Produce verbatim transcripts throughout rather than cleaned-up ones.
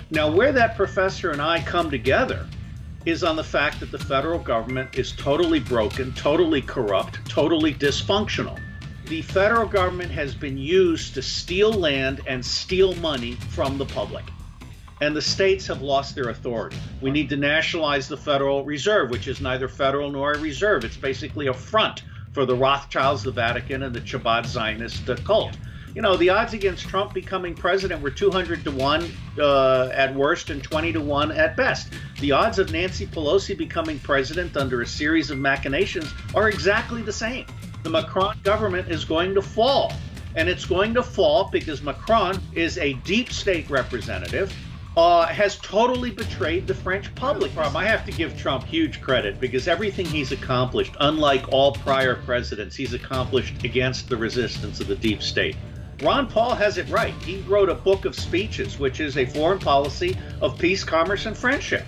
Now, where that professor and I come together is on the fact that the federal government is totally broken, totally corrupt, totally dysfunctional. The federal government has been used to steal land and steal money from the public. And the states have lost their authority. We need to nationalize the Federal Reserve, which is neither federal nor a reserve. It's basically a front for the Rothschilds, the Vatican, and the Chabad Zionist cult. You know, the odds against Trump becoming president were two hundred to one uh, at worst and twenty to one at best. The odds of Nancy Pelosi becoming president under a series of machinations are exactly the same. The Macron government is going to fall, and it's going to fall because Macron is a deep state representative, uh, has totally betrayed the French public. I have to give Trump huge credit because everything he's accomplished, unlike all prior presidents, he's accomplished against the resistance of the deep state. Ron Paul has it right. He wrote a book of speeches, which is a foreign policy of peace, commerce, and friendship.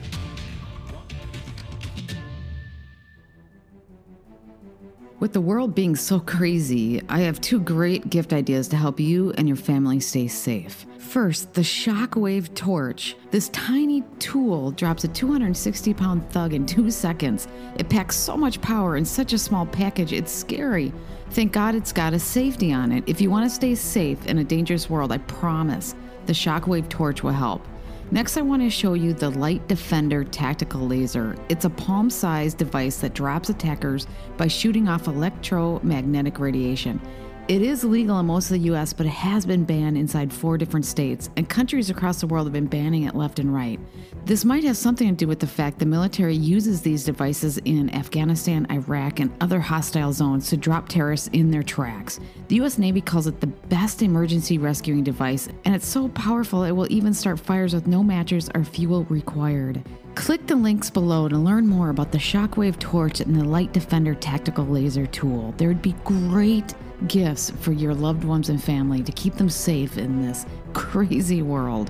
With the world being so crazy, I have two great gift ideas to help you and your family stay safe. First, the Shockwave Torch. This tiny tool drops a two hundred sixty pound thug in two seconds. It packs so much power in such a small package, it's scary. Thank God it's got a safety on it. If you want to stay safe in a dangerous world, I promise the Shockwave Torch will help. Next, I want to show you the Light Defender Tactical Laser. It's a palm-sized device that drops attackers by shooting off electromagnetic radiation. It is legal in most of the U S, but it has been banned inside four different states, and countries across the world have been banning it left and right. This might have something to do with the fact the military uses these devices in Afghanistan, Iraq, and other hostile zones to drop terrorists in their tracks. The U S Navy calls it the best emergency rescuing device, and it's so powerful it will even start fires with no matches or fuel required. Click the links below to learn more about the Shockwave Torch and the Light Defender Tactical Laser tool. There would be great gifts for your loved ones and family to keep them safe in this crazy world.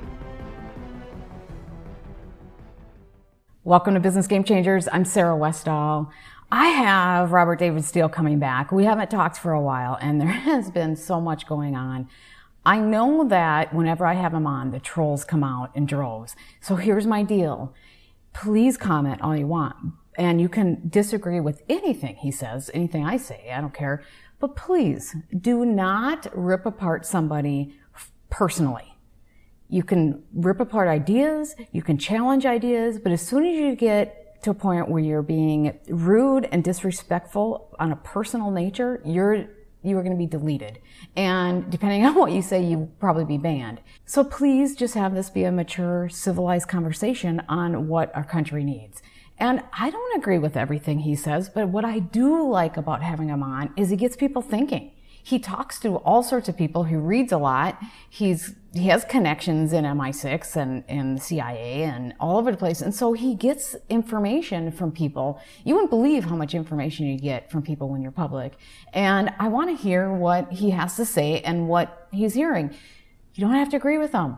Welcome to Business Game Changers. I'm Sarah Westall. I have Robert David Steele coming back. We haven't talked for a while, and there has been so much going on. I know that whenever I have him on, the trolls come out in droves. So here's my deal. Please comment all you want. And you can disagree with anything he says, anything I say, I don't care. But please, do not rip apart somebody personally. You can rip apart ideas, you can challenge ideas, but as soon as you get to a point where you're being rude and disrespectful on a personal nature, you're you are going to be deleted. And depending on what you say, you'll probably be banned. So please just have this be a mature, civilized conversation on what our country needs. And I don't agree with everything he says, but what I do like about having him on is he gets people thinking. He talks to all sorts of people. He reads a lot. He's he has connections in M I six and in the C I A and all over the place. And so he gets information from people. You wouldn't believe how much information you get from people when you're public. And I want to hear what he has to say and what he's hearing. You don't have to agree with him,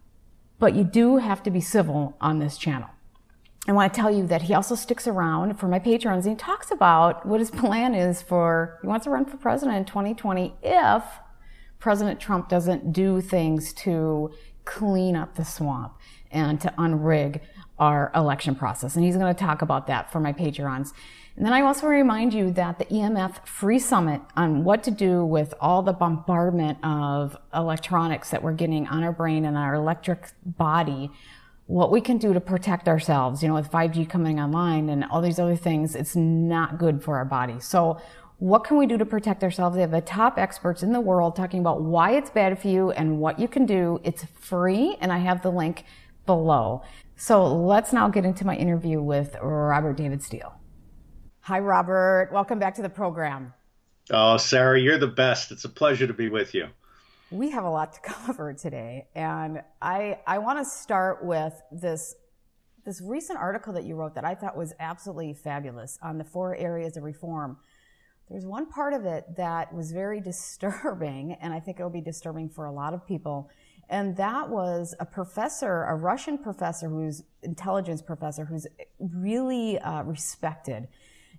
but you do have to be civil on this channel. I want to tell you that he also sticks around for my patrons. And he talks about what his plan is for, he wants to run for president in twenty twenty if President Trump doesn't do things to clean up the swamp and to unrig our election process. And he's going to talk about that for my patrons. And then I also remind you that the E M F Free Summit on what to do with all the bombardment of electronics that we're getting on our brain and our electric body, what we can do to protect ourselves, you know, with five G coming online and all these other things, it's not good for our body. So what can we do to protect ourselves? They have the top experts in the world talking about why it's bad for you and what you can do. It's free, and I have the link below. So let's now get into my interview with Robert David Steele. Hi, Robert. Welcome back to the program. Oh, Sarah, you're the best. It's a pleasure to be with you. We have a lot to cover today, and I I want to start with this this recent article that you wrote that I thought was absolutely fabulous on the four areas of reform. There's one part of it that was very disturbing, and I think it'll be disturbing for a lot of people, and that was a professor, a Russian professor who's intelligence professor who's really uh, respected.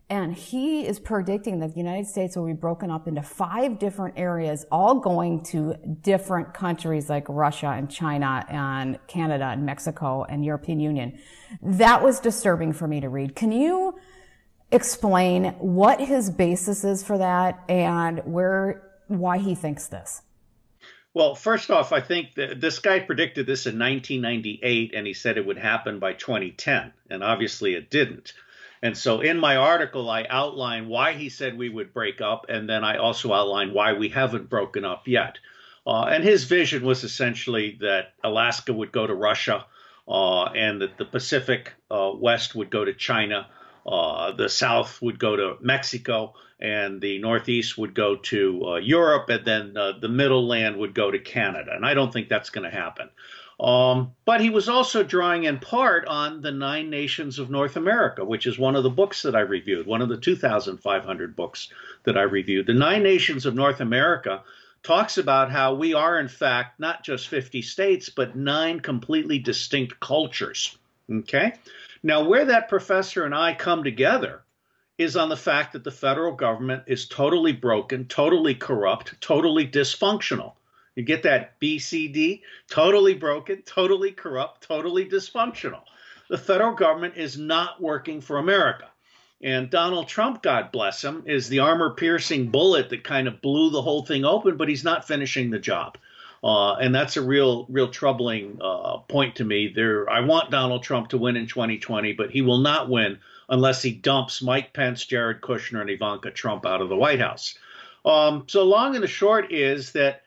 And he is predicting that the United States will be broken up into five different areas, all going to different countries like Russia and China and Canada and Mexico and European Union. That was disturbing for me to read. Can you explain what his basis is for that and where, why he thinks this? Well, first off, I think that this guy predicted this in nineteen ninety-eight, and he said it would happen by twenty ten, and obviously it didn't. And so in my article, I outline why he said we would break up, and then I also outline why we haven't broken up yet. Uh, and his vision was essentially that Alaska would go to Russia, uh, and that the Pacific uh, West would go to China, uh, the South would go to Mexico, and the Northeast would go to uh, Europe, and then uh, the Middle Land would go to Canada. And I don't think that's going to happen. Um, but he was also drawing in part on the Nine Nations of North America, which is one of the books that I reviewed, one of the two thousand five hundred books that I reviewed. The Nine Nations of North America talks about how we are, in fact, not just fifty states, but nine completely distinct cultures. Okay? Now, where that professor and I come together is on the fact that the federal government is totally broken, totally corrupt, totally dysfunctional. You get that B C D? Totally broken, totally corrupt, totally dysfunctional. The federal government is not working for America. And Donald Trump, God bless him, is the armor-piercing bullet that kind of blew the whole thing open, but he's not finishing the job. Uh, and that's a real, real troubling uh, point to me. There, I want Donald Trump to win in twenty twenty, but he will not win unless he dumps Mike Pence, Jared Kushner, and Ivanka Trump out of the White House. Um, so long and the short is that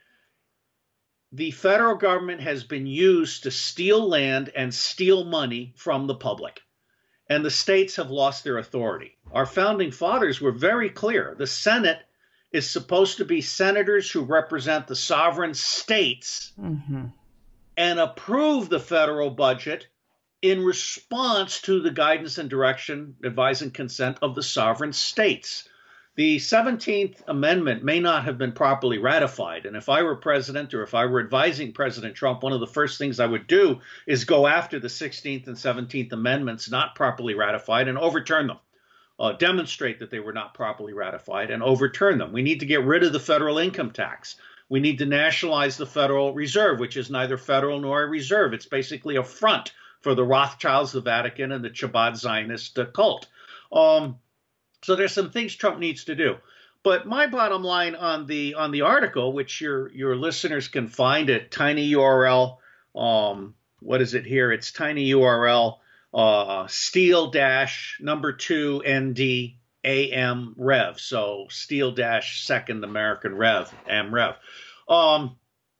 the federal government has been used to steal land and steal money from the public, and the states have lost their authority. Our founding fathers were very clear. The Senate is supposed to be senators who represent the sovereign states mm-hmm. and approve the federal budget in response to the guidance and direction, advice and consent of the sovereign states. The seventeenth Amendment may not have been properly ratified. And if I were president or if I were advising President Trump, one of the first things I would do is go after the sixteenth and seventeenth Amendments not properly ratified and overturn them, uh, demonstrate that they were not properly ratified and overturn them. We need to get rid of the federal income tax. We need to nationalize the Federal Reserve, which is neither federal nor a reserve. It's basically a front for the Rothschilds, the Vatican, and the Chabad Zionist uh, cult. Um, So there's some things Trump needs to do. But my bottom line on the on the article, which your your listeners can find at tiny U R L, um, what is it here? It's tiny U R L uh, steel dash number two N D A M Rev. So steel dash second American Rev, Am Rev. Um,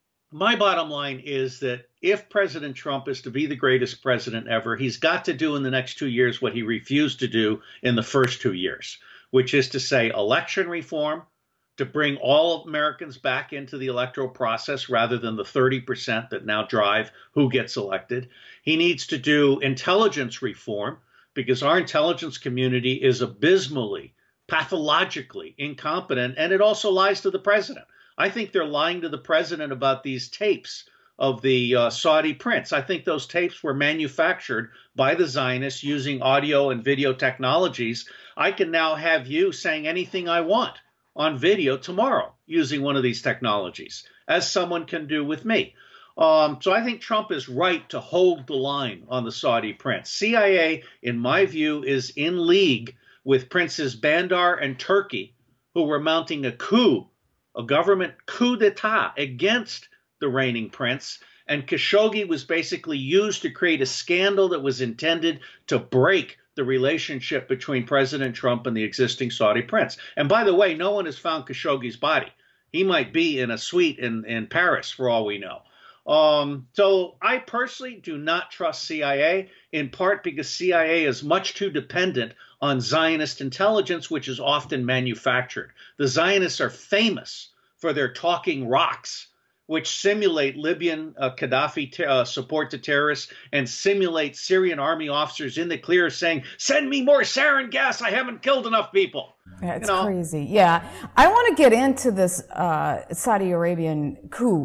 my bottom line is that if President Trump is to be the greatest president ever, he's got to do in the next two years what he refused to do in the first two years, which is to say election reform, to bring all Americans back into the electoral process rather than the thirty percent that now drive who gets elected. He needs to do intelligence reform because our intelligence community is abysmally, pathologically incompetent, and it also lies to the president. I think they're lying to the president about these tapes of the uh, Saudi prince. I think those tapes were manufactured by the Zionists using audio and video technologies. I can now have you saying anything I want on video tomorrow using one of these technologies, as someone can do with me. Um, so I think Trump is right to hold the line on the Saudi prince. C I A, in my view, is in league with Princes Bandar and Turkey, who were mounting a coup, a government coup d'etat against the reigning prince, and Khashoggi was basically used to create a scandal that was intended to break the relationship between President Trump and the existing Saudi prince. And by the way, no one has found Khashoggi's body. He might be in a suite in, in Paris for all we know. Um, so I personally do not trust C I A, in part because C I A is much too dependent on Zionist intelligence, which is often manufactured. The Zionists are famous for their talking rocks, which simulate Libyan uh, Gaddafi ter- uh, support to terrorists and simulate Syrian army officers in the clear saying, send me more sarin gas, I haven't killed enough people. Yeah, it's you know? crazy. Yeah. I want to get into this uh, Saudi Arabian coup,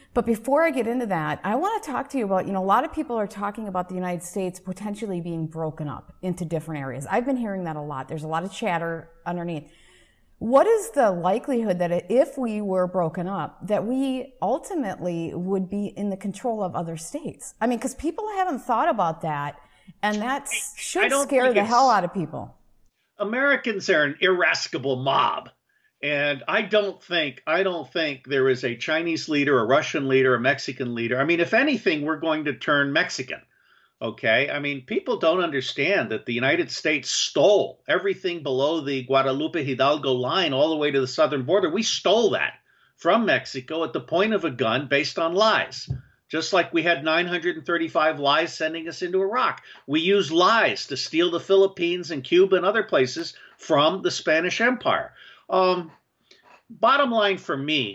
But before I get into that, I want to talk to you about, you know, a lot of people are talking about the United States potentially being broken up into different areas. I've been hearing that a lot. There's a lot of chatter underneath. What is the likelihood that if we were broken up, that we ultimately would be in the control of other states? I mean, because people haven't thought about that, and that should scare the hell out of people. Americans are an irascible mob. And I don't think, I don't think there is a Chinese leader, a Russian leader, a Mexican leader. I mean, if anything, we're going to turn Mexican. Okay. I mean, people don't understand that the United States stole everything below the Guadalupe Hidalgo line all the way to the southern border. We stole that from Mexico at the point of a gun based on lies. Just like we had nine hundred thirty-five lies sending us into Iraq. We used lies to steal the Philippines and Cuba and other places from the Spanish Empire. Um, bottom line for me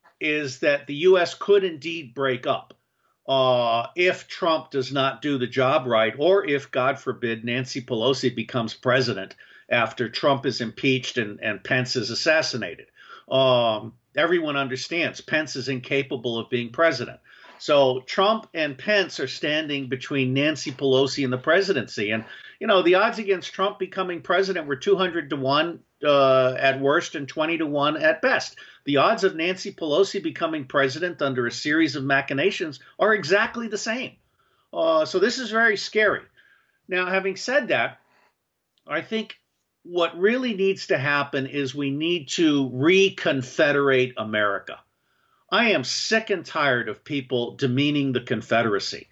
is that the U S could indeed break up uh, if Trump does not do the job right, or if, God forbid, Nancy Pelosi becomes president after Trump is impeached and, and Pence is assassinated. Um, everyone understands Pence is incapable of being president. So Trump and Pence are standing between Nancy Pelosi and the presidency. And, you know, the odds against Trump becoming president were two hundred to one uh, at worst and twenty to one at best. The odds of Nancy Pelosi becoming president under a series of machinations are exactly the same. Uh, so this is very scary. Now, having said that, I think what really needs to happen is we need to reconfederate America. I am sick and tired of people demeaning the Confederacy.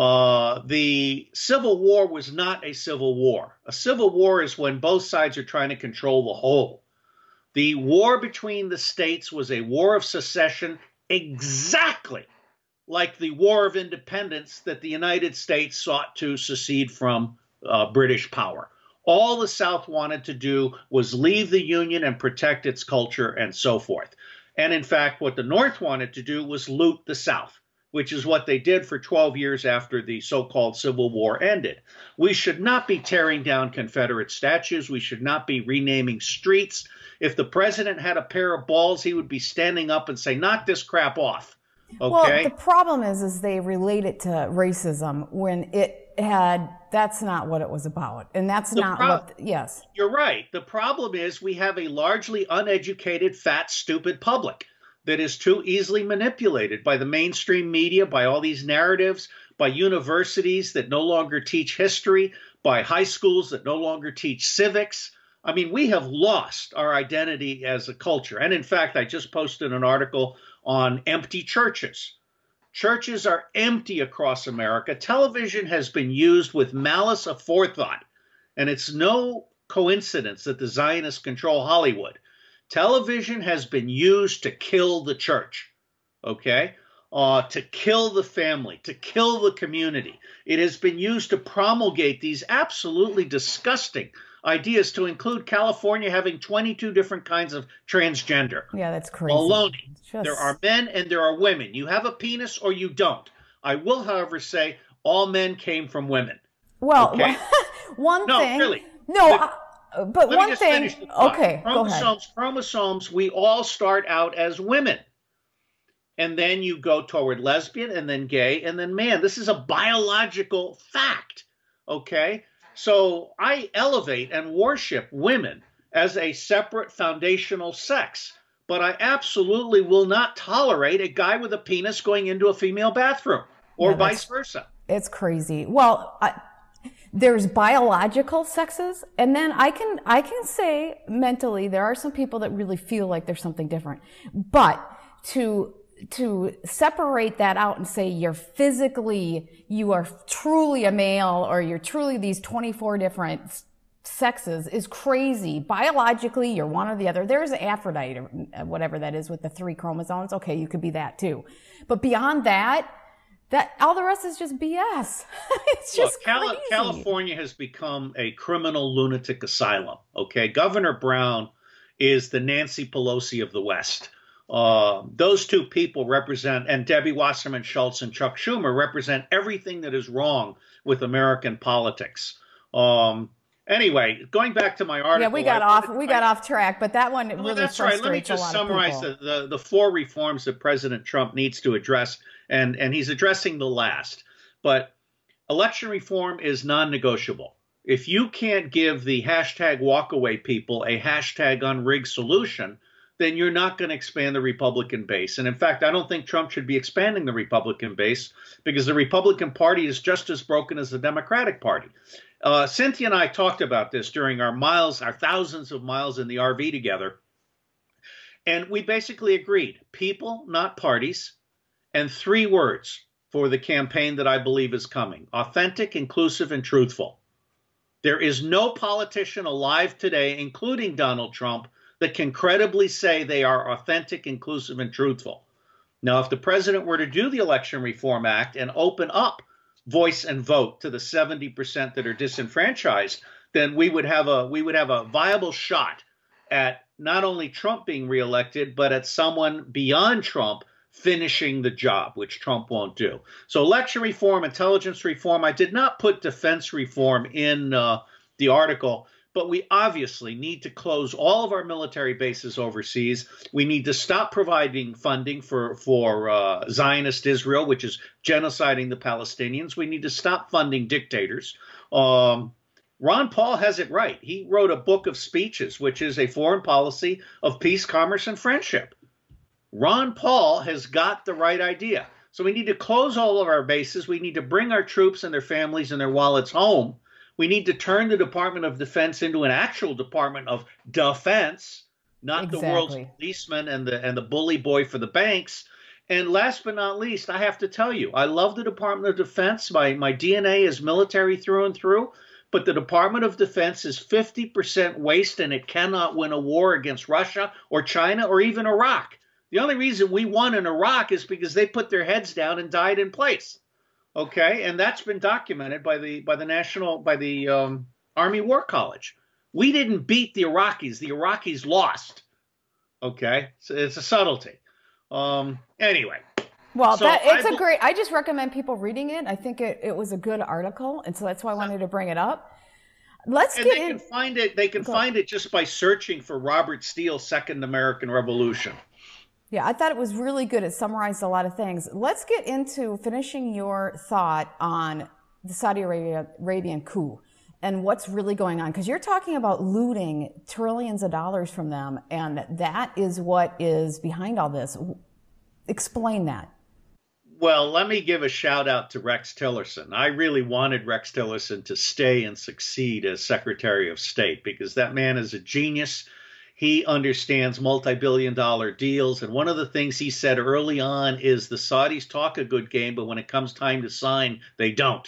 Uh, the Civil War was not a civil war. A civil war is when both sides are trying to control the whole. The war between the states was a war of secession, exactly like the War of Independence that the United States sought to secede from uh, British power. All the South wanted to do was leave the Union and protect its culture and so forth. And in fact, what the North wanted to do was loot the South, which is what they did for twelve years after the so-called Civil War ended. We should not be tearing down Confederate statues. We should not be renaming streets. If the president had a pair of balls, he would be standing up and say, knock this crap off. Okay? Well, the problem is, is they relate it to racism when it had, that's not what it was about. And that's the not pro- what, yes. You're right. The problem is we have a largely uneducated, fat, stupid public that is too easily manipulated by the mainstream media, by all these narratives, by universities that no longer teach history, by high schools that no longer teach civics. I mean, we have lost our identity as a culture. And in fact, I just posted an article on empty churches. Churches are empty across America. Television has been used with malice aforethought, and it's no coincidence that the Zionists control Hollywood. Television has been used to kill the church, okay, uh, to kill the family, to kill the community. It has been used to promulgate these absolutely disgusting ideas, to include California having twenty-two different kinds of transgender. Yeah, that's crazy. Baloney. Just... There are men and there are women. You have a penis or you don't. I will, however, say all men came from women. Well, okay? one no, thing. Really. No, but, uh, but let one me just thing. Finish the thought. Okay, chromosomes, go ahead. Chromosomes, we all start out as women. And then you go toward lesbian and then gay and then man. This is a biological fact, okay? So I elevate and worship women as a separate foundational sex, but I absolutely will not tolerate a guy with a penis going into a female bathroom or yeah, vice versa. It's crazy. Well, I, there's biological sexes, and then I can I can say mentally there are some people that really feel like there's something different, but to to separate that out and say you're physically, you are truly a male or you're truly these twenty-four different sexes is crazy. Biologically, you're one or the other. There's Aphrodite or whatever that is with the three chromosomes. Okay, you could be that too. But beyond that, that all the rest is just B S. It's just Look, Cali- crazy. California has become a criminal lunatic asylum. Okay, Governor Brown is the Nancy Pelosi of the West. Uh, those two people represent, and Debbie Wasserman Schultz and Chuck Schumer represent everything that is wrong with American politics. Um, Anyway, going back to my article. Yeah, we got I, off we got I, off track, but that one well, really that's frustrates right. Let me just a lot summarize of people. the, the the four reforms that President Trump needs to address, and and he's addressing the last. But election reform is non-negotiable. If you can't give the hashtag walkaway people a hashtag unrigged solution, then you're not going to expand the Republican base. And in fact, I don't think Trump should be expanding the Republican base because the Republican Party is just as broken as the Democratic Party. Uh, Cynthia and I talked about this during our miles, our thousands of miles in the R V together. And we basically agreed, people, not parties, and three words for the campaign that I believe is coming: authentic, inclusive, and truthful. There is no politician alive today, including Donald Trump, that can credibly say they are authentic, inclusive, and truthful. Now, if the president were to do the Election Reform Act and open up voice and vote to the seventy percent that are disenfranchised, then we would have a we would have a viable shot at not only Trump being reelected, but at someone beyond Trump finishing the job, which Trump won't do. So election reform, intelligence reform. I did not put defense reform in uh, the article, but we obviously need to close all of our military bases overseas. We need to stop providing funding for, for uh, Zionist Israel, which is genociding the Palestinians. We need to stop funding dictators. Um, Ron Paul has it right. He wrote a book of speeches, which is a foreign policy of peace, commerce, and friendship. Ron Paul has got the right idea. So we need to close all of our bases. We need to bring our troops and their families and their wallets home. We need to turn the Department of Defense into an actual Department of Defense, not exactly. the world's policeman and the and the bully boy for the banks. And last but not least, I have to tell you, I love the Department of Defense. My my D N A is military through and through. But the Department of Defense is fifty percent waste, and it cannot win a war against Russia or China or even Iraq. The only reason we won in Iraq is because they put their heads down and died in place. Okay, and that's been documented by the by the national by the um, Army War College. We didn't beat the Iraqis; the Iraqis lost. Okay, so it's a subtlety. Um, anyway, well, so that, it's I, a great. I just recommend people reading it. I think it, it was a good article, and so that's why I wanted to bring it up. Let's and get they in. can find it. They can Go. find it just by searching for Robert Steele's Second American Revolution. Yeah, I thought it was really good. It summarized a lot of things. Let's get into finishing your thought on the Saudi Arabia, Arabian coup and what's really going on. Because you're talking about looting trillions of dollars from them, and that is what is behind all this. Explain that. Well, let me give a shout out to Rex Tillerson. I really wanted Rex Tillerson to stay and succeed as Secretary of State because that man is a genius. He understands multi-billion dollar deals. And one of the things he said early on is the Saudis talk a good game, but when it comes time to sign, they don't.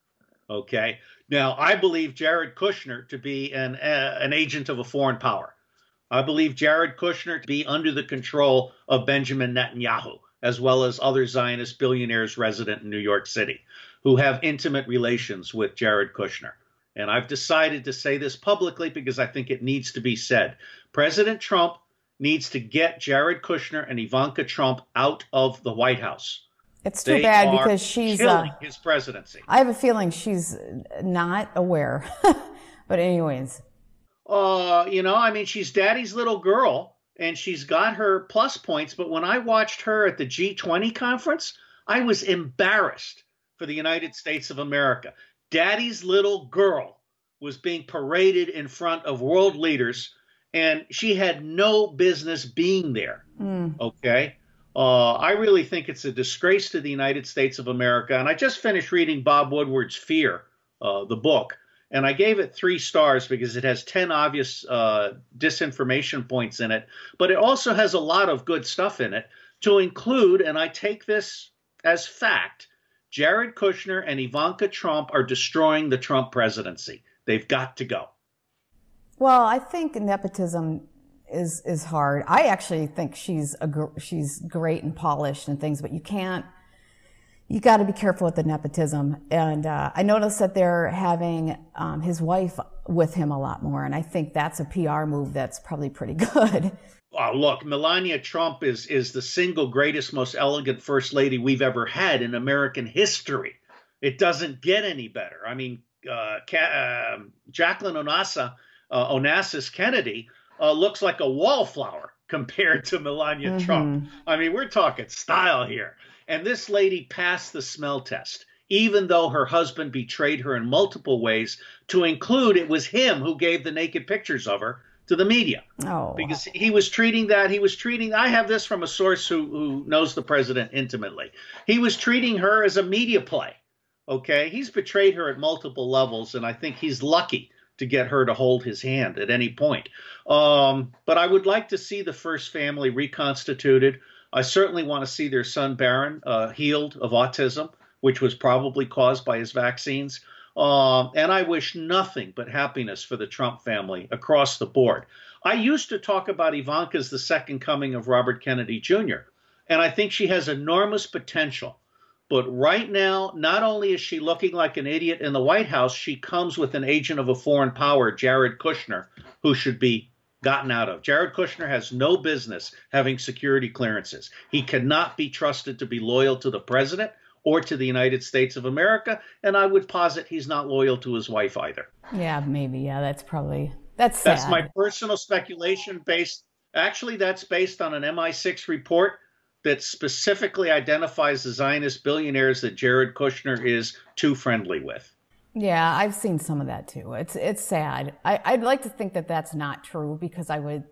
Okay. Now, I believe Jared Kushner to be an, uh, an agent of a foreign power. I believe Jared Kushner to be under the control of Benjamin Netanyahu, as well as other Zionist billionaires resident in New York City who have intimate relations with Jared Kushner. And I've decided to say this publicly because I think it needs to be said. President Trump needs to get Jared Kushner and Ivanka Trump out of the White House. It's too they bad because she's killing uh, his presidency. I have a feeling she's not aware. But anyways. Uh, you know, I mean, she's daddy's little girl and she's got her plus points. But when I watched her at the G twenty conference, I was embarrassed for the United States of America. Daddy's little girl was being paraded in front of world leaders, and she had no business being there. Mm. Okay. Uh, I really think it's a disgrace to the United States of America. And I just finished reading Bob Woodward's Fear, uh, the book, and I gave it three stars because it has ten obvious uh, disinformation points in it, but it also has a lot of good stuff in it to include, and I take this as fact, Jared Kushner and Ivanka Trump are destroying the Trump presidency. They've got to go. Well, I think nepotism is is hard. I actually think she's a she's great and polished and things, but you can't. You got to be careful with the nepotism. And uh, I noticed that they're having um, his wife with him a lot more, and I think that's a P R move that's probably pretty good. Oh, look, Melania Trump is is the single greatest, most elegant first lady we've ever had in American history. It doesn't get any better. I mean, uh, Ca- uh, Jacqueline Onassis, uh, Onassis Kennedy uh, looks like a wallflower compared to Melania Mm-hmm. Trump. I mean, we're talking style here. And this lady passed the smell test, even though her husband betrayed her in multiple ways, to include it was him who gave the naked pictures of her to the media. Oh. Because he was treating that, he was treating, I have this from a source who, who knows the president intimately. He was treating her as a media play, okay? He's betrayed her at multiple levels, and I think he's lucky to get her to hold his hand at any point. Um, but I would like to see the first family reconstituted. I certainly want to see their son Barron uh, healed of autism, which was probably caused by his vaccines. Um, and I wish nothing but happiness for the Trump family across the board. I used to talk about Ivanka as the second coming of Robert Kennedy Junior, and I think she has enormous potential. But right now, not only is she looking like an idiot in the White House, she comes with an agent of a foreign power, Jared Kushner, who should be gotten out of. Jared Kushner has no business having security clearances. He cannot be trusted to be loyal to the president or to the United States of America, and I would posit he's not loyal to his wife either. Yeah, maybe. Yeah, that's probably, that's sad. That's my personal speculation based, actually that's based on an M I six report that specifically identifies the Zionist billionaires that Jared Kushner is too friendly with. Yeah, I've seen some of that too. It's it's sad. I, I'd like to think that that's not true because I would.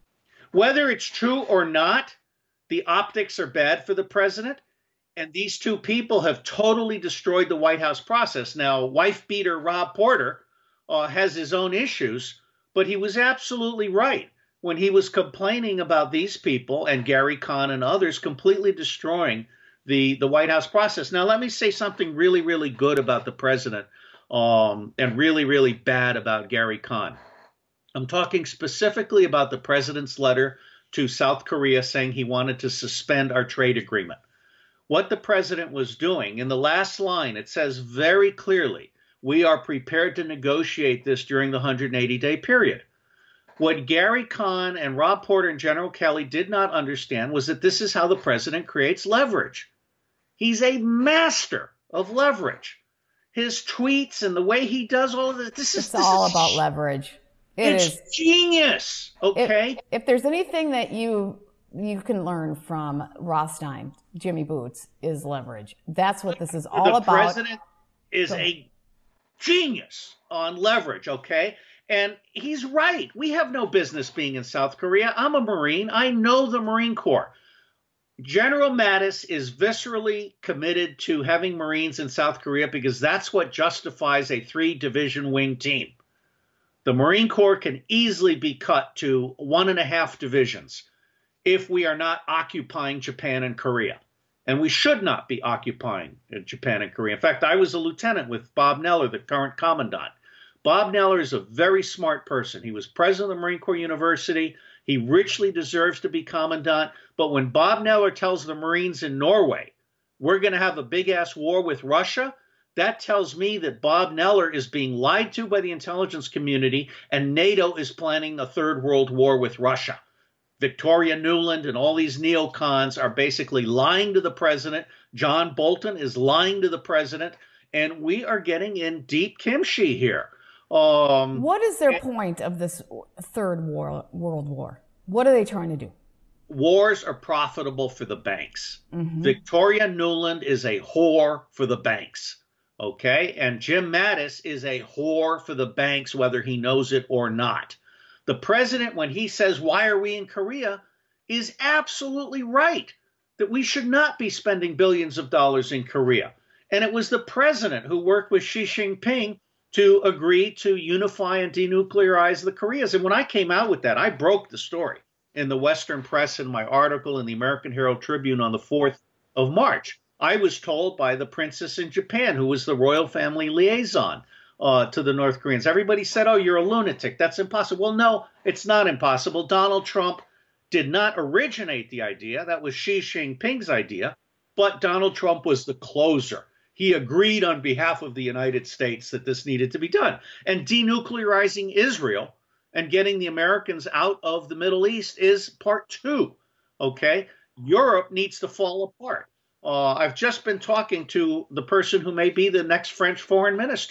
Whether it's true or not, the optics are bad for the president. And these two people have totally destroyed the White House process. Now, wife beater Rob Porter uh, has his own issues, but he was absolutely right when he was complaining about these people and Gary Kahn and others completely destroying the, the White House process. Now, let me say something really, really good about the president um, and really, really bad about Gary Kahn. I'm talking specifically about the president's letter to South Korea saying he wanted to suspend our trade agreement. What the president was doing, in the last line, it says very clearly, we are prepared to negotiate this during the one hundred eighty day period. What Gary Kahn and Rob Porter and General Kelly did not understand was that this is how the president creates leverage. He's a master of leverage. His tweets and the way he does all of this, this is It's this all is, about leverage. It it's is genius, okay? If, if there's anything that you you can learn from Rothstein, Jimmy Boots, is leverage. That's what this is all the about. The president is a genius on leverage, okay? And he's right. We have no business being in South Korea. I'm a Marine. I know the Marine Corps. General Mattis is viscerally committed to having Marines in South Korea because that's what justifies a three-division wing team. The Marine Corps can easily be cut to one and a half divisions if we are not occupying Japan and Korea. And we should not be occupying Japan and Korea. In fact, I was a lieutenant with Bob Neller, the current commandant. Bob Neller is a very smart person. He was president of the Marine Corps University. He richly deserves to be commandant. But when Bob Neller tells the Marines in Norway, we're going to have a big-ass war with Russia, that tells me that Bob Neller is being lied to by the intelligence community, and NATO is planning a third world war with Russia. Victoria Nuland and all these neocons are basically lying to the president. John Bolton is lying to the president, and we are getting in deep kimchi here. Um, what is their point of this third war, world war? What are they trying to do? Wars are profitable for the banks. Mm-hmm. Victoria Nuland is a whore for the banks, okay? And Jim Mattis is a whore for the banks, whether he knows it or not. The president, when he says, why are we in Korea, is absolutely right that we should not be spending billions of dollars in Korea. And it was the president who worked with Xi Jinping to agree to unify and denuclearize the Koreas. And when I came out with that, I broke the story in the Western press in my article in the American Herald Tribune on the fourth of March. I was told by the princess in Japan, who was the royal family liaison, Uh, to the North Koreans. Everybody said, oh, you're a lunatic. That's impossible. Well, no, it's not impossible. Donald Trump did not originate the idea. That was Xi Jinping's idea. But Donald Trump was the closer. He agreed on behalf of the United States that this needed to be done. And denuclearizing Israel and getting the Americans out of the Middle East is part two. Okay? Europe needs to fall apart. Uh, I've just been talking to the person who may be the next French foreign minister.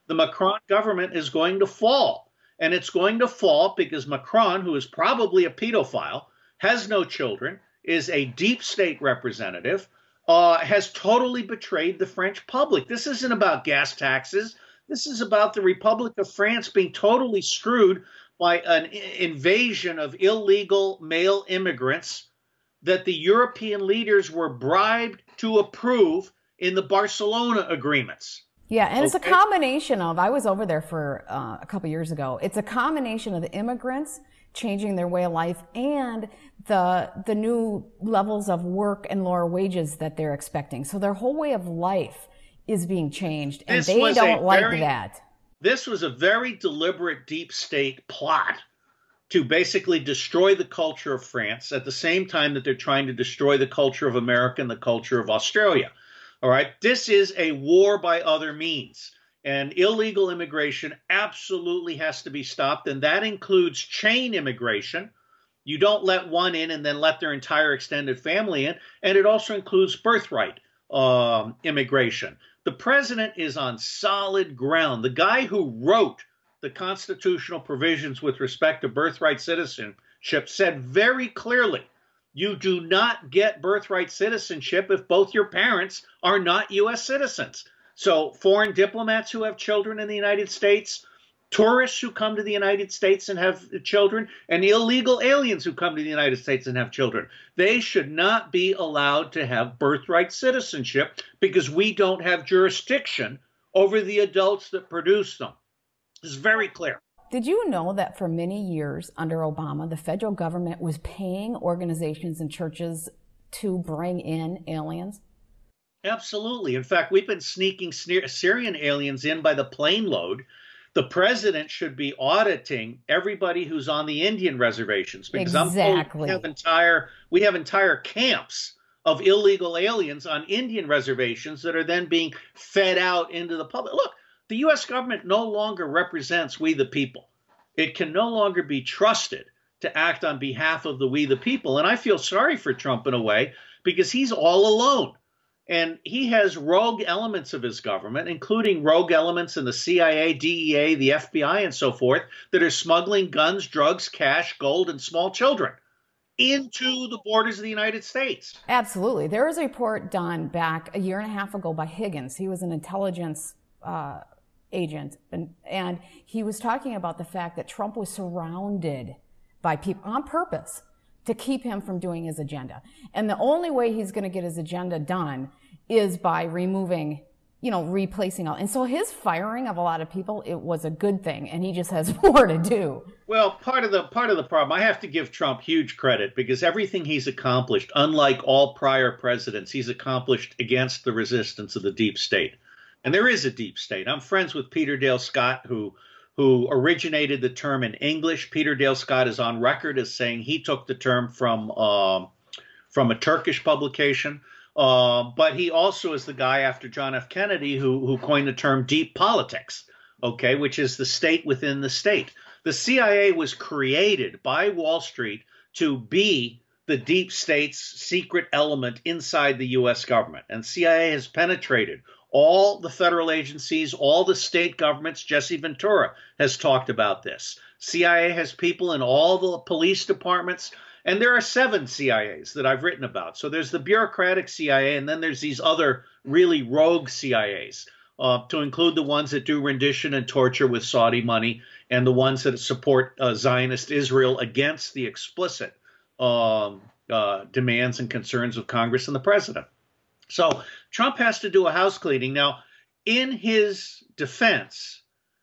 the Macron government is going to fall. And it's going to fall because Macron, who is probably a pedophile, has no children, is a deep state representative, uh, has totally betrayed the French public. This isn't about gas taxes. This is about the Republic of France being totally screwed by an invasion of illegal male immigrants that the European leaders were bribed to approve in the Barcelona agreements. Yeah, and okay? It's a combination of, I was over there for uh, a couple years ago, it's a combination of the immigrants changing their way of life and the the new levels of work and lower wages that they're expecting. So their whole way of life is being changed, and this they don't like very, that. This was a very deliberate deep state plot to basically destroy the culture of France at the same time that they're trying to destroy the culture of America and the culture of Australia. All right. This is a war by other means, and illegal immigration absolutely has to be stopped. And that includes chain immigration. You don't let one in and then let their entire extended family in. And it also includes birthright um, immigration. The president is on solid ground. The guy who wrote the constitutional provisions with respect to birthright citizenship said very clearly, you do not get birthright citizenship if both your parents are not U S citizens. So foreign diplomats who have children in the United States, tourists who come to the United States and have children, and illegal aliens who come to the United States and have children, they should not be allowed to have birthright citizenship because we don't have jurisdiction over the adults that produce them. It's very clear. Did you know that for many years under Obama, the federal government was paying organizations and churches to bring in aliens? Absolutely. In fact, we've been sneaking Syrian aliens in by the plane load. The president should be auditing everybody who's on the Indian reservations because exactly. I'm told we have entire we have entire camps of illegal aliens on Indian reservations that are then being fed out into the public. Look, the U S government no longer represents we the people. It can no longer be trusted to act on behalf of the we the people. And I feel sorry for Trump in a way because he's all alone. And he has rogue elements of his government, including rogue elements in the C I A, D E A, the F B I, and so forth, that are smuggling guns, drugs, cash, gold, and small children into the borders of the United States. Absolutely. There was a report done back a year and a half ago by Higgins. He was an intelligence uh, agent, and, and he was talking about the fact that Trump was surrounded by people on purpose to keep him from doing his agenda. And the only way he's going to get his agenda done is by removing, you know, replacing all. And so his firing of a lot of people, it was a good thing, and he just has more to do. Well, part of the part of the problem, I have to give Trump huge credit because everything he's accomplished, unlike all prior presidents, he's accomplished against the resistance of the deep state. And there is a deep state. I'm friends with Peter Dale Scott, who who originated the term in English. Peter Dale Scott is on record as saying he took the term from um, from a Turkish publication. Uh, but he also is the guy after John F. Kennedy who, who coined the term deep politics, okay, which is the state within the state. The C I A was created by Wall Street to be the deep state's secret element inside the U S government. And C I A has penetrated all the federal agencies, all the state governments. Jesse Ventura has talked about this. C I A has people in all the police departments, and there are seven C I As that I've written about. So there's the bureaucratic C I A, and then there's these other really rogue C I As, uh, to include the ones that do rendition and torture with Saudi money, and the ones that support uh, Zionist Israel against the explicit um, uh, demands and concerns of Congress and the president. So Trump has to do a house cleaning. Now, in his defense,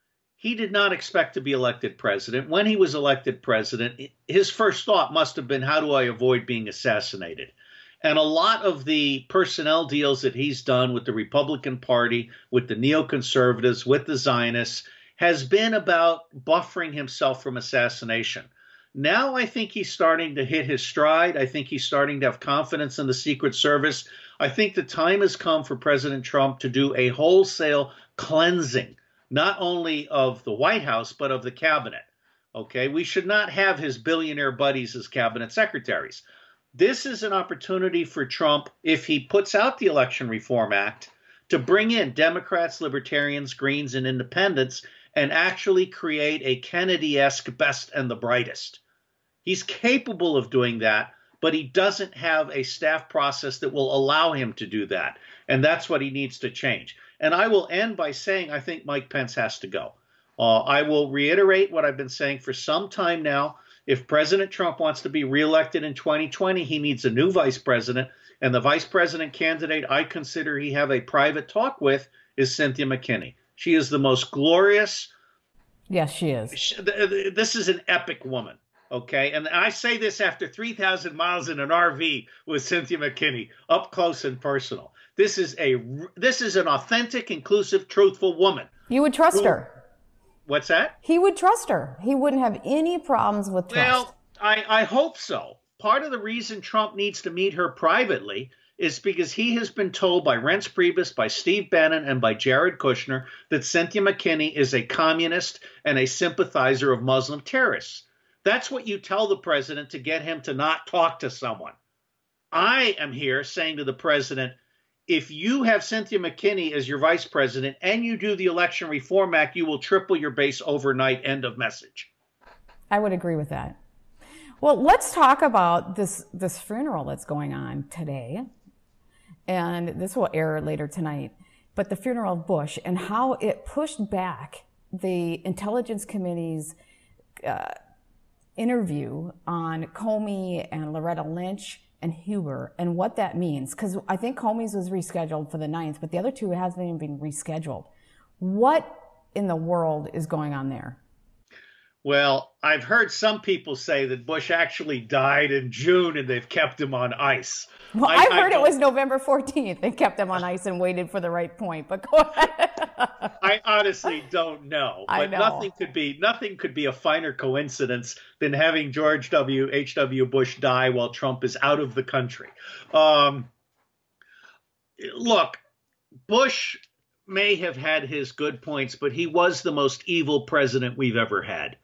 he did not expect to be elected president. When he was elected president, his first thought must have been, how do I avoid being assassinated? And a lot of the personnel deals that he's done with the Republican Party, with the neoconservatives, with the Zionists, has been about buffering himself from assassination. Now I think he's starting to hit his stride. I think he's starting to have confidence in the Secret Service. I think the time has come for President Trump to do a wholesale cleansing, not only of the White House, but of the cabinet. Okay, we should not have his billionaire buddies as cabinet secretaries. This is an opportunity for Trump, if he puts out the Election Reform Act, to bring in Democrats, Libertarians, Greens, and Independents and actually create a Kennedy-esque best and the brightest. He's capable of doing that, but he doesn't have a staff process that will allow him to do that. And that's what he needs to change. And I will end by saying I think Mike Pence has to go. Uh, I will reiterate what I've been saying for some time now. If President Trump wants to be reelected in twenty twenty, he needs a new vice president. And the vice president candidate I consider he have a private talk with is Cynthia McKinney. She is the most glorious. Yes, she is. She, this is an epic woman. Okay. And I say this after three thousand miles in an R V with Cynthia McKinney, up close and personal. This is a this is an authentic, inclusive, truthful woman. You would trust her. What's that? He would trust her. He wouldn't have any problems with trust. Well, I, I hope so. Part of the reason Trump needs to meet her privately is because he has been told by Reince Priebus, by Steve Bannon, and by Jared Kushner that Cynthia McKinney is a communist and a sympathizer of Muslim terrorists. That's what you tell the president to get him to not talk to someone. I am here saying to the president, if you have Cynthia McKinney as your vice president and you do the Election Reform Act, you will triple your base overnight. End of message. I would agree with that. Well, let's talk about this, this funeral that's going on today. And this will air later tonight. But the funeral of Bush and how it pushed back the Intelligence Committee's uh, interview on Comey and Loretta Lynch and Huber and what that means. Because I think Comey's was rescheduled for the ninth, but the other two hasn't even been rescheduled. What in the world is going on there? Well, I've heard some people say that Bush actually died in June and they've kept him on ice. Well, I, I heard I it was November fourteenth. They kept him on ice and waited for the right point. But go ahead. I honestly don't know. I but know. nothing could be nothing could be a finer coincidence than having George W. H W. Bush die while Trump is out of the country. Um, look, Bush may have had his good points, but he was the most evil president we've ever had.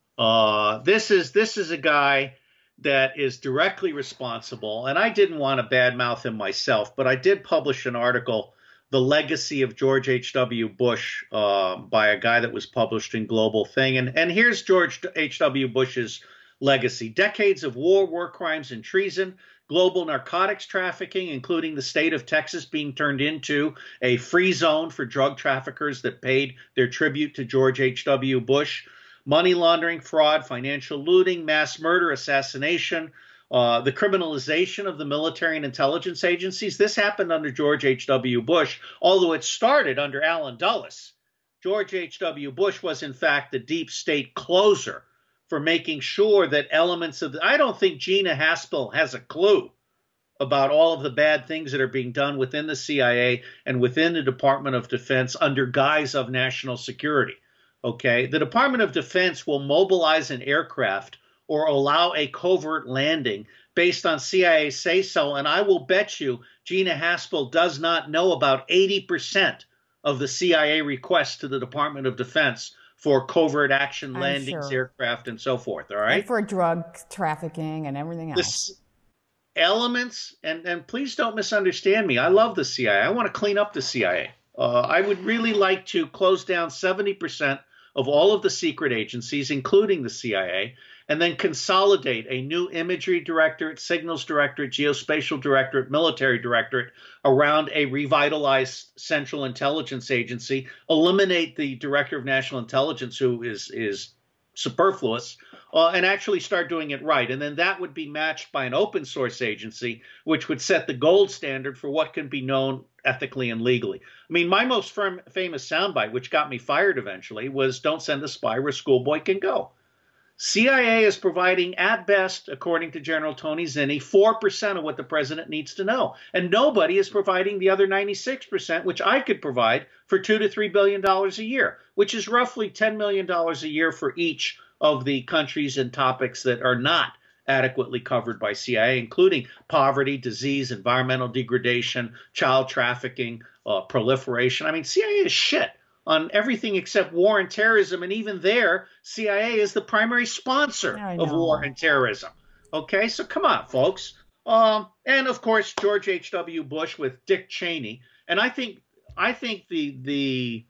Uh, this is this is a guy that is directly responsible. And I didn't want to badmouth him myself, but I did publish an article, The Legacy of George H W. Bush, uh, by a guy that was published in Global Thing. And, and here's George H W. Bush's legacy. Decades of war, war crimes, and treason. Global narcotics trafficking, including the state of Texas being turned into a free zone for drug traffickers that paid their tribute to George H W. Bush. Money laundering, fraud, financial looting, mass murder, assassination, uh, the criminalization of the military and intelligence agencies. This happened under George H W. Bush, although it started under Allen Dulles. George H W. Bush was, in fact, the deep state closer for making sure that elements of the, I don't think Gina Haspel has a clue about all of the bad things that are being done within the C I A and within the Department of Defense under guise of national security. Okay, the Department of Defense will mobilize an aircraft or allow a covert landing based on C I A say-so, and I will bet you Gina Haspel does not know about eighty percent of the C I A requests to the Department of Defense for covert action landings, sure. aircraft, and so forth, all right? And for drug trafficking and everything else. This elements, and, and please don't misunderstand me, I love the C I A. I want to clean up the C I A. Uh, I would really like to close down seventy percent of all of the secret agencies, including the C I A, and then consolidate a new imagery directorate, signals directorate, geospatial directorate, military directorate around a revitalized central intelligence agency, eliminate the director of national intelligence, who is, is superfluous, uh, and actually start doing it right. And then that would be matched by an open source agency, which would set the gold standard for what can be known ethically and legally. I mean, my most firm, famous soundbite, which got me fired eventually, was "Don't send a spy where a schoolboy can go." C I A is providing, at best, according to General Tony Zinni, four percent of what the president needs to know. And nobody is providing the other ninety-six percent, which I could provide for two to three billion dollars a year, which is roughly ten million dollars a year for each of the countries and topics that are not adequately covered by C I A, including poverty, disease, environmental degradation, child trafficking, uh, proliferation. I mean, C I A is shit on everything except war and terrorism. And even there, C I A is the primary sponsor of war and terrorism. Okay, so come on, folks. Um, and of course, George H W. Bush with Dick Cheney. And I think I think the the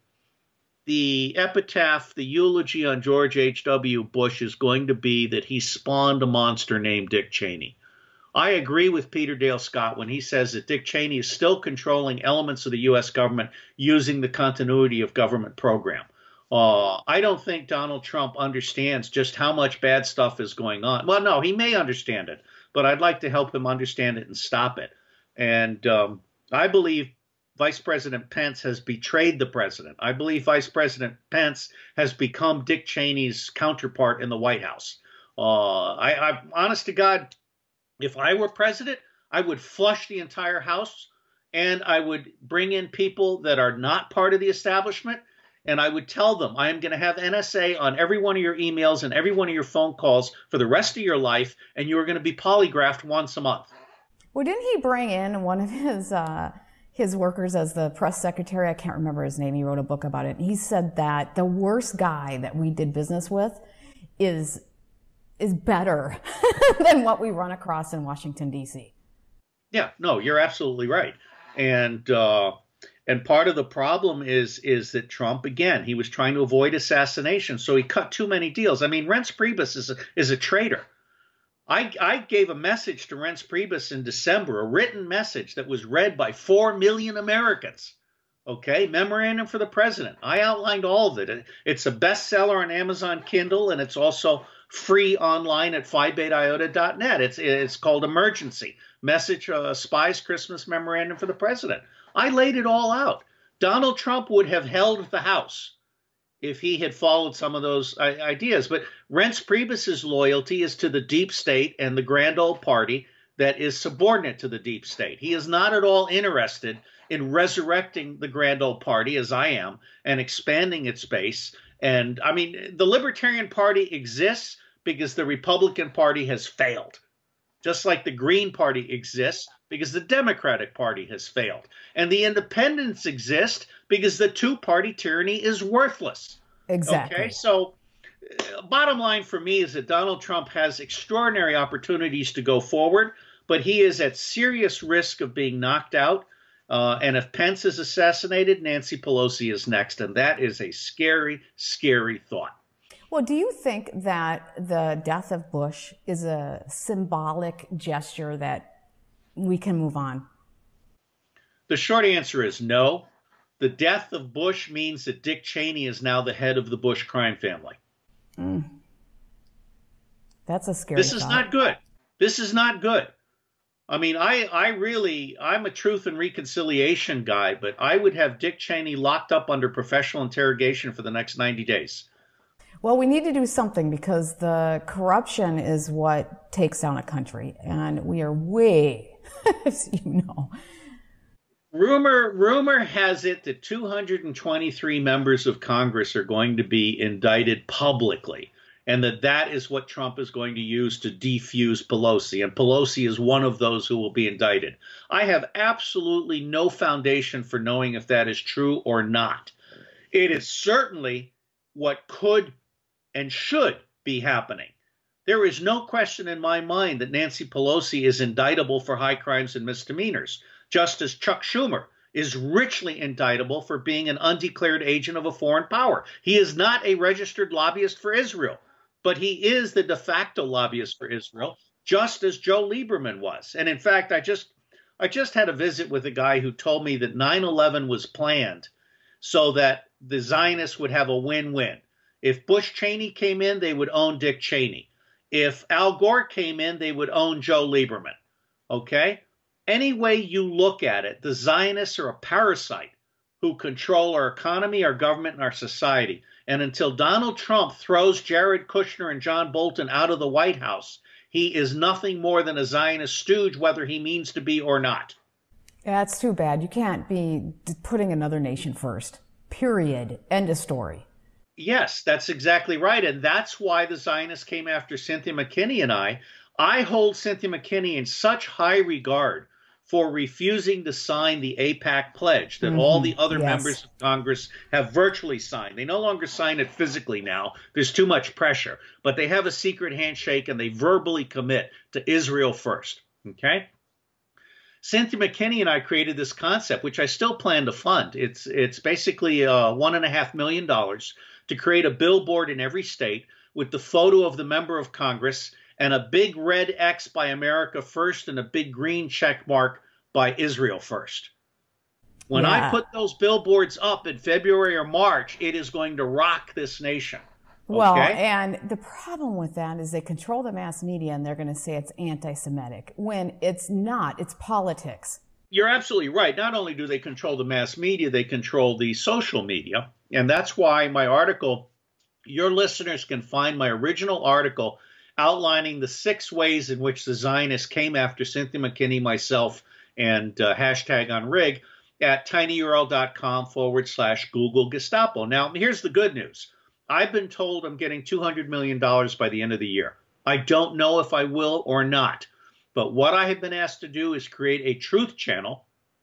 the epitaph, the eulogy on George H W. Bush is going to be that he spawned a monster named Dick Cheney. I agree with Peter Dale Scott when he says that Dick Cheney is still controlling elements of the U S government using the continuity of government program. Uh, I don't think Donald Trump understands just how much bad stuff is going on. Well, no, he may understand it, but I'd like to help him understand it and stop it. And um, I believe Vice President Pence has betrayed the president. I believe Vice President Pence has become Dick Cheney's counterpart in the White House. Uh, I, I, honest to God, if I were president, I would flush the entire House, and I would bring in people that are not part of the establishment, and I would tell them, I am going to have N S A on every one of your emails and every one of your phone calls for the rest of your life, and you are going to be polygraphed once a month. Well, didn't he bring in one of his uh, his workers as the press secretary? I can't remember his name. He wrote a book about it. He said that the worst guy that we did business with is is better than what we run across in Washington, D C. Yeah, no, you're absolutely right. And uh, and part of the problem is is that Trump, again, he was trying to avoid assassination, so he cut too many deals. I mean, Reince Priebus is a, is a traitor. I, I gave a message to Reince Priebus in December, a written message that was read by four million Americans. Okay, memorandum for the president. I outlined all of it. It's a bestseller on Amazon Kindle, and it's also free online at phi beta iota dot net. It's it's called Emergency Message uh, Spies Christmas Memorandum for the President. I laid it all out. Donald Trump would have held the House if he had followed some of those ideas. But Reince Priebus's loyalty is to the deep state and the grand old party that is subordinate to the deep state. He is not at all interested in resurrecting the grand old party, as I am, and expanding its base. And I mean, the Libertarian Party exists because the Republican Party has failed, just like the Green Party exists because the Democratic Party has failed. And the independents exist because the two-party tyranny is worthless. Exactly. Okay, so uh, bottom line for me is that Donald Trump has extraordinary opportunities to go forward, but he is at serious risk of being knocked out. Uh, and if Pence is assassinated, Nancy Pelosi is next. And that is a scary, scary thought. Well, do you think that the death of Bush is a symbolic gesture that we can move on? The short answer is no. The death of Bush means that Dick Cheney is now the head of the Bush crime family. Mm. That's a scary This is thought. not good. This is not good. I mean, I, I really, I'm a truth and reconciliation guy, but I would have Dick Cheney locked up under professional interrogation for the next ninety days. Well, we need to do something because the corruption is what takes down a country, and we are way, as you know. Rumor, rumor has it that two hundred twenty-three members of Congress are going to be indicted publicly, and that that is what Trump is going to use to defuse Pelosi. And Pelosi is one of those who will be indicted. I have absolutely no foundation for knowing if that is true or not. It is certainly what could and should be happening. There is no question in my mind that Nancy Pelosi is indictable for high crimes and misdemeanors, just as Chuck Schumer is richly indictable for being an undeclared agent of a foreign power. He is not a registered lobbyist for Israel, but he is the de facto lobbyist for Israel, just as Joe Lieberman was. And in fact, I just I just had a visit with a guy who told me that nine eleven was planned so that the Zionists would have a win-win. If Bush Cheney came in, they would own Dick Cheney. If Al Gore came in, they would own Joe Lieberman. Okay? Any way you look at it, the Zionists are a parasite who control our economy, our government, and our society. And until Donald Trump throws Jared Kushner and John Bolton out of the White House, he is nothing more than a Zionist stooge, whether he means to be or not. Yeah, it's too bad. You can't be putting another nation first. Period. End of story. Yes, that's exactly right. And that's why the Zionists came after Cynthia McKinney and I. I hold Cynthia McKinney in such high regard for refusing to sign the AIPAC pledge that mm-hmm. all the other yes. members of Congress have virtually signed. They no longer sign it physically now. There's too much pressure. But they have a secret handshake and they verbally commit to Israel first. Okay? Cynthia McKinney and I created this concept, which I still plan to fund. It's it's basically uh, one and a half million dollars to create a billboard in every state with the photo of the member of Congress and a big red X by America First and a big green check mark by Israel First. When yeah. I put those billboards up in February or March, it is going to rock this nation. Okay? Well, and the problem with that is they control the mass media and they're going to say it's anti-Semitic when it's not. It's politics. You're absolutely right. Not only do they control the mass media, they control the social media. And that's why my article, your listeners can find my original article outlining the six ways in which the Zionists came after Cynthia McKinney, myself, and uh, hashtag on Rig at tinyurl.com forward slash Google Gestapo. Now, here's the good news. I've been told I'm getting two hundred million dollars by the end of the year. I don't know if I will or not. But what I have been asked to do is create a truth channel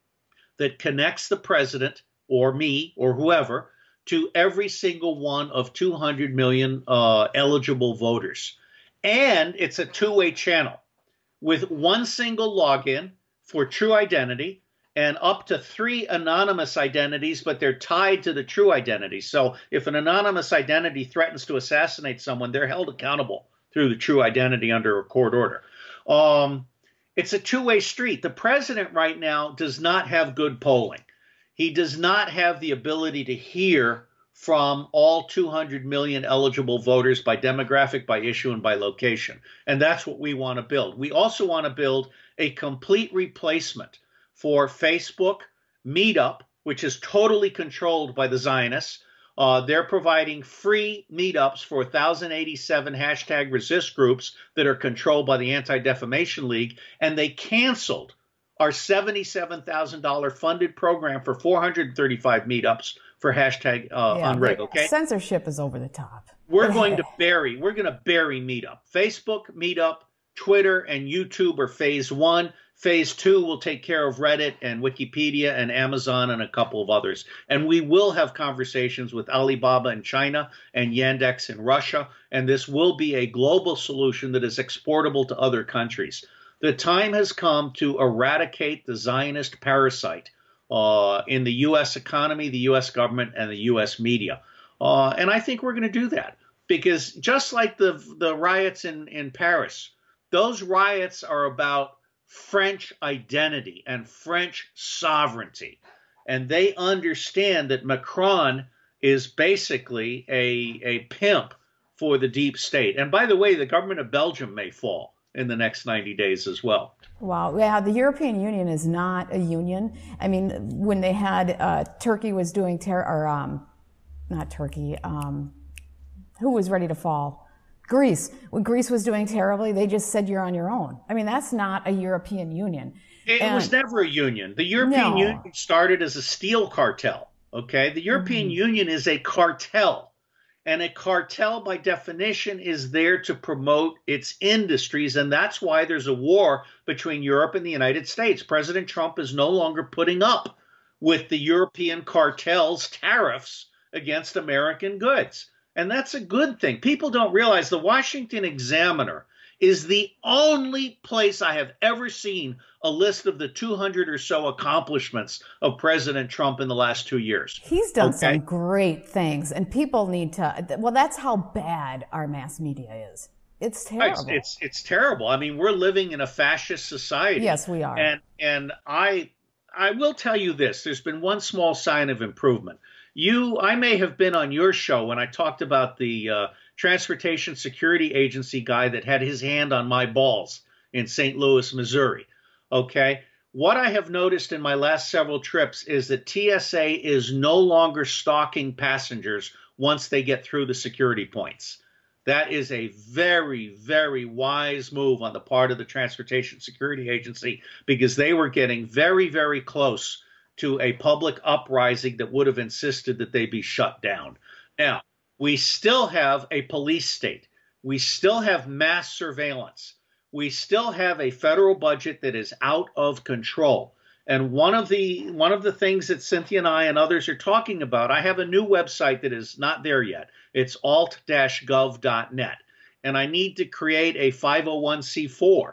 that connects the president or me or whoever to every single one of two hundred million uh, eligible voters. And it's a two-way channel with one single login for true identity and up to three anonymous identities, but they're tied to the true identity. So if an anonymous identity threatens to assassinate someone, they're held accountable through the true identity under a court order. Um, it's a two-way street. The president right now does not have good polling. He does not have the ability to hear from all two hundred million eligible voters by demographic, by issue, and by location. And that's what we want to build. We also want to build a complete replacement for Facebook, Meetup, which is totally controlled by the Zionists. Uh, they're providing free meetups for one thousand eighty-seven hashtag resist groups that are controlled by the Anti-Defamation League, and they canceled our seventy-seven thousand dollars funded program for four hundred thirty-five meetups for hashtag uh, yeah, unreg, okay? Censorship is over the top. We're going to bury, we're going to bury Meetup. Facebook, Meetup, Twitter, and YouTube are phase one. Phase two will take care of Reddit and Wikipedia and Amazon and a couple of others. And we will have conversations with Alibaba in China and Yandex in Russia. And this will be a global solution that is exportable to other countries. The time has come to eradicate the Zionist parasite uh, in the U S economy, the U S government, and the U S media. Uh, and I think we're going to do that because just like the, the riots in, in Paris, those riots are about French identity and French sovereignty. And they understand that Macron is basically a, a pimp for the deep state. And by the way, the government of Belgium may fall in the next ninety days as well. Wow. Yeah, the European Union is not a union. I mean, when they had uh, Turkey was doing terror, or um, not Turkey, um, who was ready to fall? Greece. When Greece was doing terribly, they just said you're on your own. I mean, that's not a European Union. It and, was never a union. The European no. Union started as a steel cartel. Okay, the European mm-hmm. Union is a cartel. And a cartel, by definition, is there to promote its industries. And that's why there's a war between Europe and the United States. President Trump is no longer putting up with the European cartel's tariffs against American goods. And that's a good thing. People don't realize the Washington Examiner is the only place I have ever seen a list of the two hundred or so accomplishments of President Trump in the last two years. He's done okay? some great things, and people need to, well, that's how bad our mass media is. It's terrible. It's, it's, it's terrible. I mean, we're living in a fascist society. Yes, we are. And, and I, I will tell you this, there's been one small sign of improvement. You, I may have been on your show when I talked about the uh, Transportation Security Agency guy that had his hand on my balls in Saint Louis, Missouri. Okay. What I have noticed in my last several trips is that T S A is no longer stalking passengers once they get through the security points. That is a very, very wise move on the part of the Transportation Security Agency because they were getting very, very close to a public uprising that would have insisted that they be shut down. Now, we still have a police state. We still have mass surveillance. We still have a federal budget that is out of control. And one of the one of the things that Cynthia and I and others are talking about, I have a new website that is not there yet. It's alt dash gov dot net. And I need to create a five oh one c four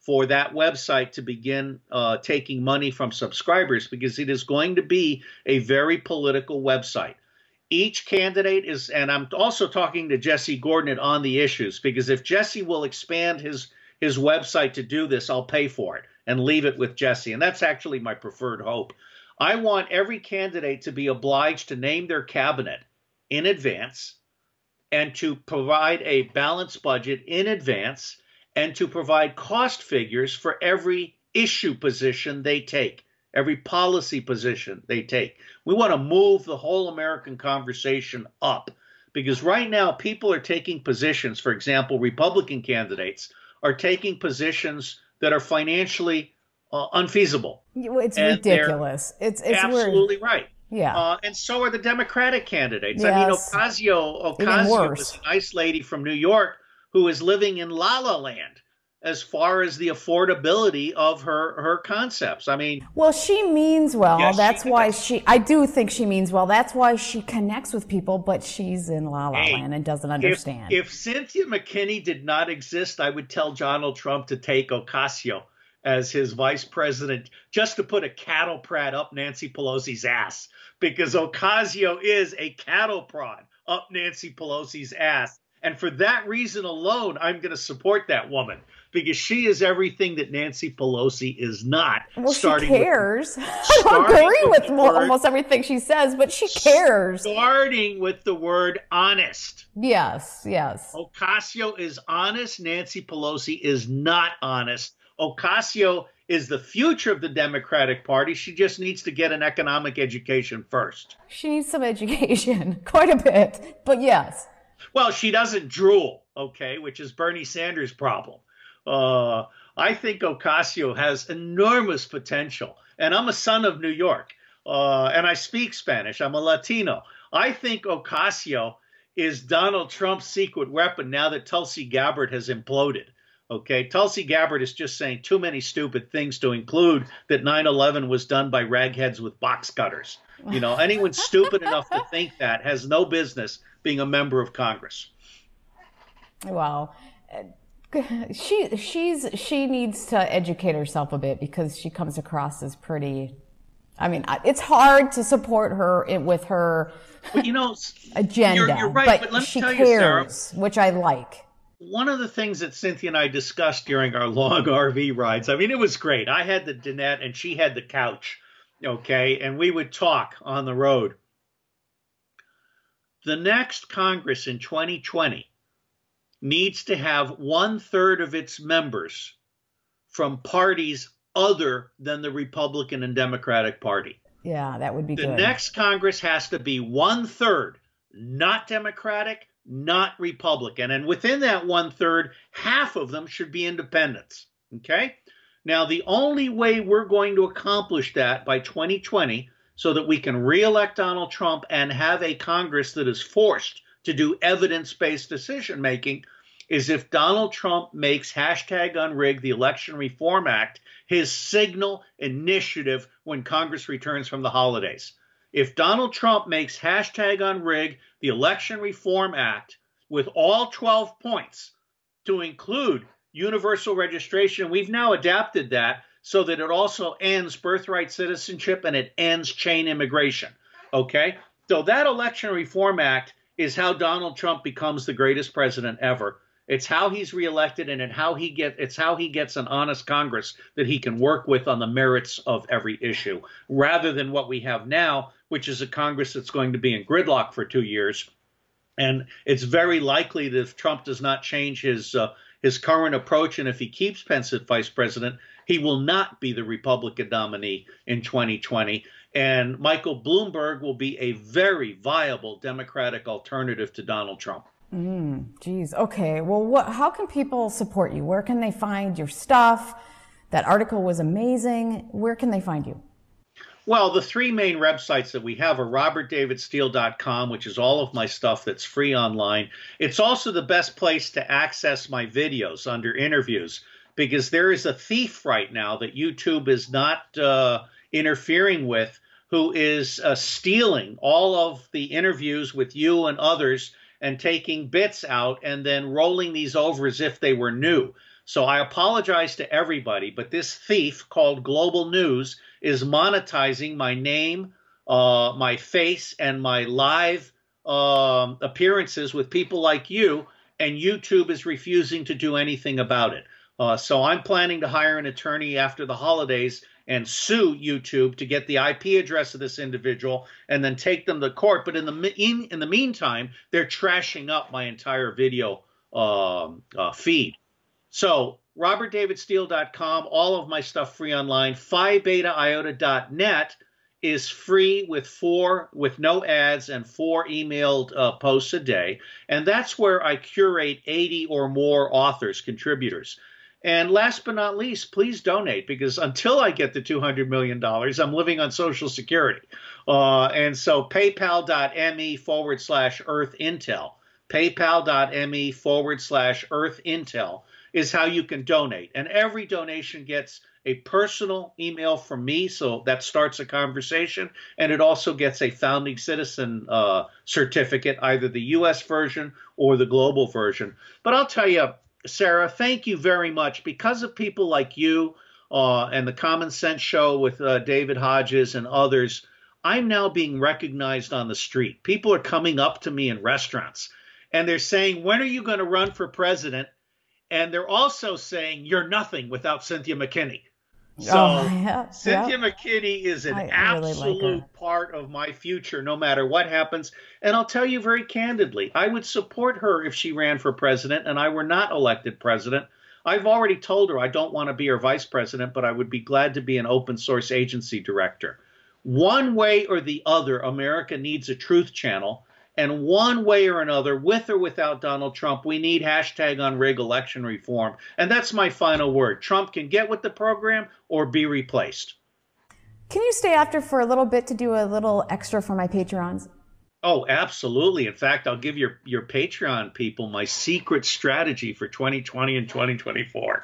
for that website to begin uh, taking money from subscribers, because it is going to be a very political website. Each candidate is, and I'm also talking to Jesse Gordon at On the Issues, because if Jesse will expand his his website to do this, I'll pay for it and leave it with Jesse. And that's actually my preferred hope. I want every candidate to be obliged to name their cabinet in advance and to provide a balanced budget in advance and to provide cost figures for every issue position they take, every policy position they take. We want to move the whole American conversation up, because right now people are taking positions. For example, Republican candidates are taking positions that are financially uh, unfeasible. It's and ridiculous. It's, it's absolutely weird. right. Yeah. Uh, and so are the Democratic candidates. Yes. I mean, Ocasio, Ocasio is a nice lady from New York who is living in La La Land as far as the affordability of her, her concepts. I mean, well, she means well. Yes, That's she why does. she, I do think she means well. That's why she connects with people, but she's in La La Hey, Land and doesn't understand. If, if Cynthia McKinney did not exist, I would tell Donald Trump to take Ocasio as his vice president, just to put a cattle prod up Nancy Pelosi's ass, because Ocasio is a cattle prod up Nancy Pelosi's ass. And for that reason alone, I'm going to support that woman, because she is everything that Nancy Pelosi is not. Well, starting she cares. With, I don't agree with, with well, word, almost everything she says, but she cares. Starting with the word honest. Yes, yes. Ocasio is honest. Nancy Pelosi is not honest. Ocasio is the future of the Democratic Party. She just needs to get an economic education first. She needs some education, quite a bit, but yes. Well, she doesn't drool, okay, which is Bernie Sanders' problem. Uh, I think Ocasio has enormous potential. And I'm a son of New York, uh, and I speak Spanish. I'm a Latino. I think Ocasio is Donald Trump's secret weapon now that Tulsi Gabbard has imploded. Okay, Tulsi Gabbard is just saying too many stupid things to include that nine eleven was done by ragheads with box cutters. You know, anyone stupid enough to think that has no business being a member of Congress. Well, she she's she needs to educate herself a bit, because she comes across as pretty. I mean, it's hard to support her with her but, you know, agenda, you're, you're right, but, but let me she tell cares, you, Sarah, which I like. One of the things that Cynthia and I discussed during our long R V rides, I mean, it was great. I had the dinette and she had the couch, okay, and we would talk on the road. The next Congress in twenty twenty needs to have one third of its members from parties other than the Republican and Democratic Party. Yeah, that would be the good. The next Congress has to be one third, not Democratic, not Republican. And within that one third, half of them should be independents. Okay? Now, the only way we're going to accomplish that by twenty twenty, so that we can reelect Donald Trump and have a Congress that is forced to do evidence-based decision-making, is if Donald Trump makes hashtag unrig the Election Reform Act his signal initiative when Congress returns from the holidays. If Donald Trump makes hashtag unrig the Election Reform Act with all twelve points to include universal registration, we've now adapted that so that it also ends birthright citizenship and it ends chain immigration. Okay? So that Election Reform Act is how Donald Trump becomes the greatest president ever. It's how he's reelected, and how he get it's how he gets an honest Congress that he can work with on the merits of every issue, rather than what we have now, which is a Congress that's going to be in gridlock for two years. And it's very likely that if Trump does not change his uh, his current approach, and if he keeps Pence as vice president, he will not be the Republican nominee in twenty twenty. And Michael Bloomberg will be a very viable Democratic alternative to Donald Trump. Mm, geez. Okay. Well, what, how can people support you? Where can they find your stuff? That article was amazing. Where can they find you? Well, the three main websites that we have are robert david steele dot com, which is all of my stuff that's free online. It's also the best place to access my videos under interviews, because there is a thief right now that YouTube is not uh, interfering with, who is uh, stealing all of the interviews with you and others and taking bits out and then rolling these over as if they were new. So I apologize to everybody, but this thief called Global News is monetizing my name, uh, my face, and my live um, appearances with people like you, and YouTube is refusing to do anything about it. Uh, so I'm planning to hire an attorney after the holidays and sue YouTube to get the I P address of this individual and then take them to court. But in the in, in the meantime, they're trashing up my entire video um, uh, feed. So robert david steele dot com, all of my stuff free online. phi beta iota dot net is free with four, with no ads and four emailed uh, posts a day. And that's where I curate eighty or more authors, contributors. And last but not least, please donate, because until I get the two hundred million dollars, I'm living on Social Security. Uh, and so paypal.me forward slash Earth Intel, paypal.me forward slash Earth Intel is how you can donate. And every donation gets a personal email from me, so that starts a conversation. And it also gets a founding citizen uh, certificate, either the U S version or the global version. But I'll tell you, Sarah, thank you very much. Because of people like you uh, and the Common Sense Show with uh, David Hodges and others, I'm now being recognized on the street. People are coming up to me in restaurants, and they're saying, when are you going to run for president? And they're also saying, you're nothing without Cynthia McKinney. So oh, yeah, Cynthia yeah. McKinney is an I, I absolute really like part of my future, no matter what happens. And I'll tell you very candidly, I would support her if she ran for president and I were not elected president. I've already told her I don't want to be her vice president, but I would be glad to be an open source agency director. One way or the other, America needs a truth channel. And one way or another, with or without Donald Trump, we need hashtag unrig election reform. And that's my final word. Trump can get with the program or be replaced. Can you stay after for a little bit to do a little extra for my Patreons? Oh, absolutely. In fact, I'll give your, your Patreon people my secret strategy for twenty twenty and twenty twenty-four.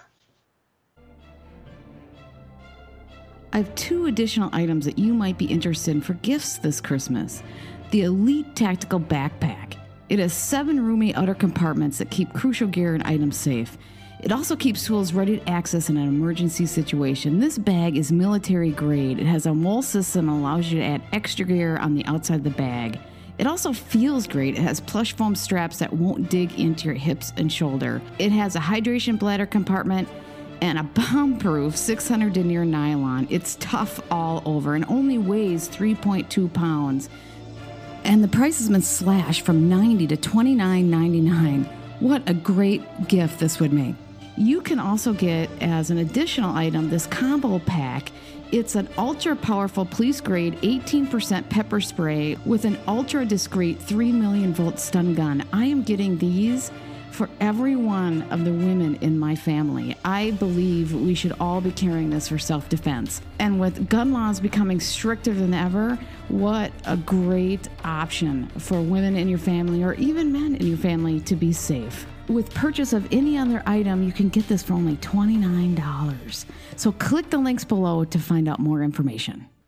I have two additional items that you might be interested in for gifts this Christmas. The Elite Tactical Backpack. It has seven roomy outer compartments that keep crucial gear and items safe. It also keeps tools ready to access in an emergency situation. This bag is military grade. It has a mole system and allows you to add extra gear on the outside of the bag. It also feels great. It has plush foam straps that won't dig into your hips and shoulder. It has a hydration bladder compartment and a bomb-proof six hundred denier nylon. It's tough all over and only weighs three point two pounds. And the price has been slashed from ninety dollars to twenty-nine ninety-nine. What a great gift this would make. You can also get, as an additional item, this combo pack. It's an ultra-powerful police-grade eighteen percent pepper spray with an ultra-discreet three million volt stun gun. I am getting these for every one of the women in my family. I believe we should all be carrying this for self-defense. And with gun laws becoming stricter than ever, what a great option for women in your family or even men in your family to be safe. With purchase of any other item, you can get this for only twenty-nine dollars. So click the links below to find out more information.